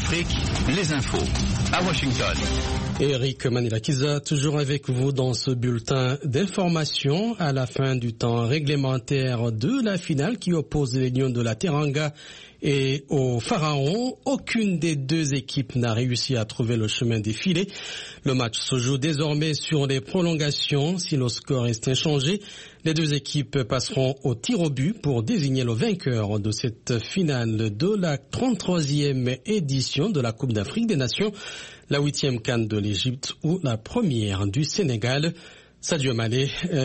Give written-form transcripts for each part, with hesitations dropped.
Afrique, les infos à Washington. Eric Manilakiza, toujours avec vous dans ce bulletin d'information à la fin du temps réglementaire de la finale qui oppose les Lions de la Teranga et au Pharaon. Aucune des deux équipes n'a réussi à trouver le chemin des filets. Le match se joue désormais sur les prolongations. Si le score est inchangé, les deux équipes passeront au tir au but pour désigner le vainqueur de cette finale de la 33e édition de la Coupe d'Afrique des Nations, la 8e CAN de l'Égypte ou la première du Sénégal. Sadio Mané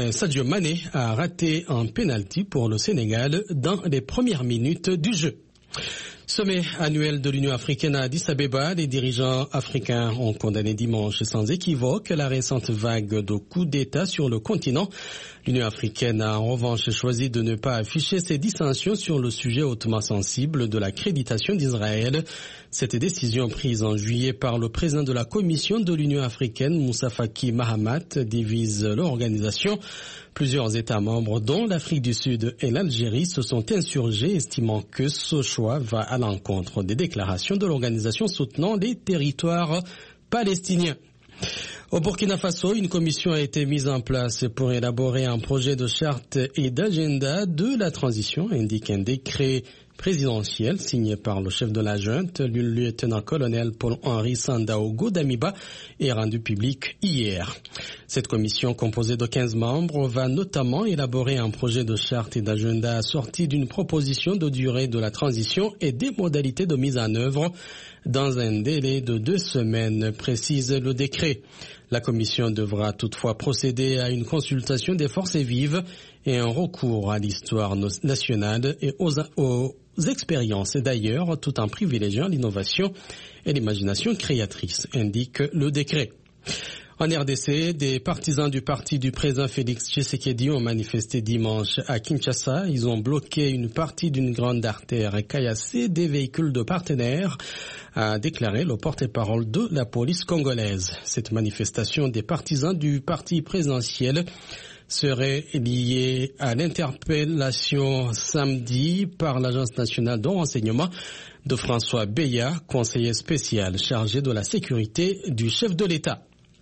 a raté un penalty pour le Sénégal dans les premières minutes du jeu. Sommet annuel de l'Union africaine à Addis Abeba, les dirigeants africains ont condamné dimanche sans équivoque la récente vague de coups d'État sur le continent. L'Union africaine a en revanche choisi de ne pas afficher ses dissensions sur le sujet hautement sensible de l'accréditation d'Israël. Cette décision prise en juillet par le président de la Commission de l'Union africaine, Moussa Faki Mahamat, divise l'organisation. Plusieurs États membres, dont l'Afrique du Sud et l'Algérie, se sont insurgés, estimant que ce choix va à l'encontre des déclarations de l'organisation soutenant les territoires palestiniens. Au Burkina Faso, une commission a été mise en place pour élaborer un projet de charte et d'agenda de la transition, indique un décret présidentiel signé par le chef de la junte, le lieutenant-colonel Paul-Henri Sandaogo Damiba, est rendu public hier. Cette commission, composée de 15 membres, va notamment élaborer un projet de charte et d'agenda assorti d'une proposition de durée de la transition et des modalités de mise en œuvre dans un délai de 2 semaines, précise le décret. La commission devra toutefois procéder à une consultation des forces vives et un recours à l'histoire nationale et aux expériences d'ailleurs, tout en privilégiant l'innovation et l'imagination créatrice, indique le décret. En RDC, des partisans du parti du président Félix Tshisekedi ont manifesté dimanche à Kinshasa. Ils ont bloqué une partie d'une grande artère et caillassé des véhicules de partenaires, a déclaré le porte-parole de la police congolaise. Cette manifestation des partisans du parti présidentiel serait liée à l'interpellation samedi par l'Agence nationale de renseignement de François Beya, conseiller spécial chargé de la sécurité du chef de l'État.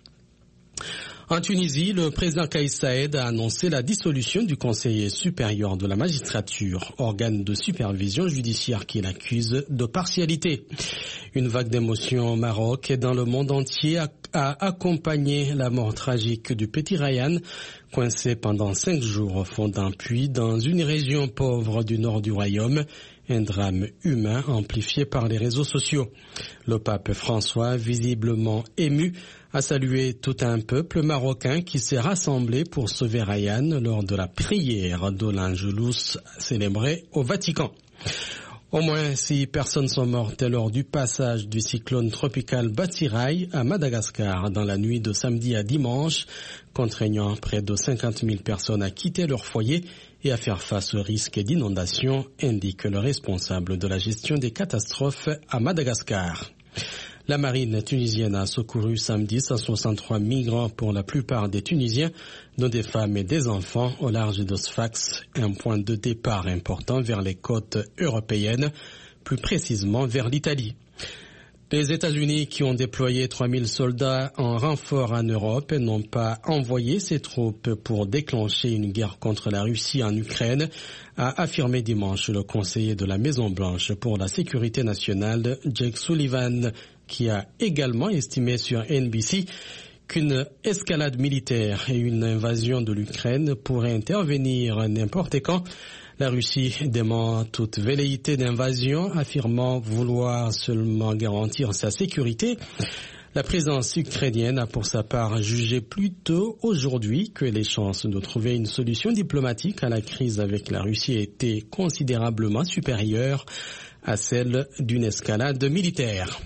En Tunisie, le président Kais Saied a annoncé la dissolution du Conseil supérieur de la magistrature, organe de supervision judiciaire qu'il accuse de partialité. Une vague d'émotions au Maroc et dans le monde entier a accompagné la mort tragique du petit Ryan, coincé pendant 5 jours au fond d'un puits dans une région pauvre du nord du royaume. Un drame humain amplifié par les réseaux sociaux. Le pape François, visiblement ému, a salué tout un peuple marocain qui s'est rassemblé pour sauver Ryan lors de la prière de l'Angelus célébrée au Vatican. Au moins 6 personnes sont mortes lors du passage du cyclone tropical Batsirai à Madagascar dans la nuit de samedi à dimanche, contraignant près de 50 000 personnes à quitter leur foyer et à faire face au risque d'inondation, indique le responsable de la gestion des catastrophes à Madagascar. La marine tunisienne a secouru samedi 163 migrants, pour la plupart des Tunisiens, dont des femmes et des enfants, au large de Sfax, un point de départ important vers les côtes européennes, plus précisément vers l'Italie. Les États-Unis, qui ont déployé 3000 soldats en renfort en Europe, n'ont pas envoyé ces troupes pour déclencher une guerre contre la Russie en Ukraine, a affirmé dimanche le conseiller de la Maison-Blanche pour la sécurité nationale, Jake Sullivan, qui a également estimé sur NBC qu'une escalade militaire et une invasion de l'Ukraine pourraient intervenir n'importe quand. La Russie dément toute velléité d'invasion, affirmant vouloir seulement garantir sa sécurité. La présidence ukrainienne a pour sa part jugé plus tôt aujourd'hui que les chances de trouver une solution diplomatique à la crise avec la Russie étaient considérablement supérieures à celle d'une escalade militaire.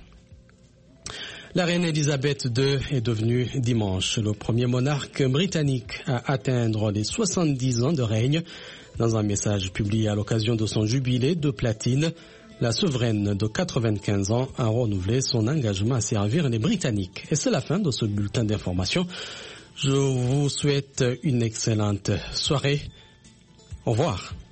La reine Elisabeth II est devenue dimanche le premier monarque britannique à atteindre les 70 ans de règne. Dans un message publié à l'occasion de son jubilé de platine, la souveraine de 95 ans a renouvelé son engagement à servir les Britanniques. Et c'est la fin de ce bulletin d'information. Je vous souhaite une excellente soirée. Au revoir.